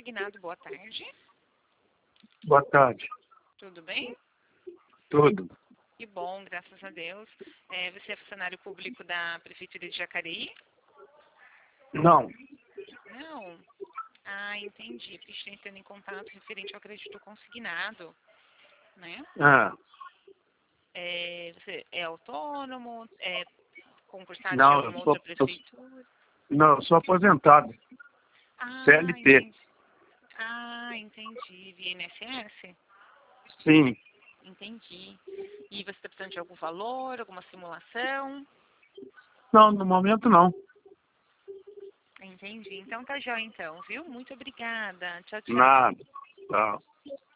Consignado, boa tarde. Boa tarde. Tudo bem? Tudo. Que bom, graças a Deus. Você é funcionário público da Prefeitura de Jacareí? Não. Não. Ah, entendi. Porque estou entrando em contato referente ao crédito consignado, né? Ah, Você é autônomo? É concursado de não, alguma outra prefeitura? não, eu sou aposentado. Ah, CLT. entendi. Ah, entendi. Via INSS? Sim. Entendi. E você está precisando de algum valor, alguma simulação? Não, no momento não. Entendi. Então tá jóia então, viu? Muito obrigada. Tchau, tchau. Nada. Tá.